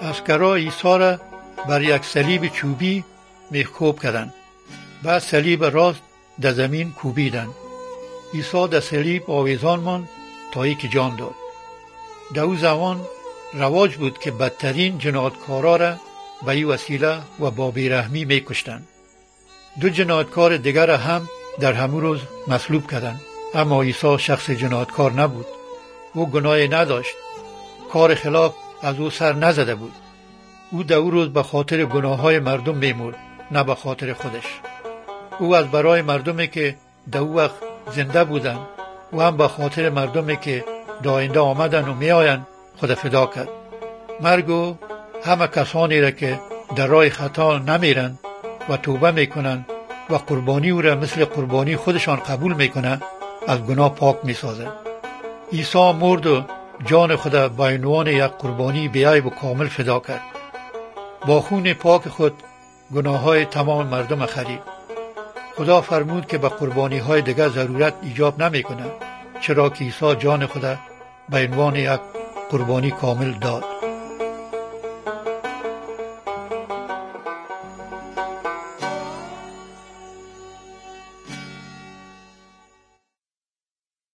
عسکرها عیسی را بر یک صلیب چوبی میخکوب کردند. بعد صلیب راست در زمین کوبیدند. عیسی در صلیب آویزان ماند تا ای که جان داد. در او زمان رواج بود که بدترین جنایتکارا را به این وسیله و با بیرحمی میکشتند. دو جنایتکار دیگر هم در همون روز مصلوب کردند. اما عیسی شخص جنایتکار نبود. او گناهی نداشت. کار خلاف از او سر نزده بود. او در او روز به خاطر گناههای مردم میمرد، نه به خاطر خودش. او از برای مردمی که در او وقت زنده بودند و هم به خاطر مردمی که در آینده آمدن و می آیند خود فدا کرد. مرگ او همه کسانی را که در راه خطا نمیرند و توبه میکنند و قربانی او را مثل قربانی خودشان قبول میکنند از گناه پاک میسازند. عیسی مرد و جان خود به عنوان یک قربانی بی‌عیب و کامل فدا کرد. با خون پاک خود گناههای تمام مردم خرید. خدا فرمود که به قربانی‌های دیگر ضرورت ایجاب نمی‌کند، چرا که عیسی جان خود به عنوان یک قربانی کامل داد.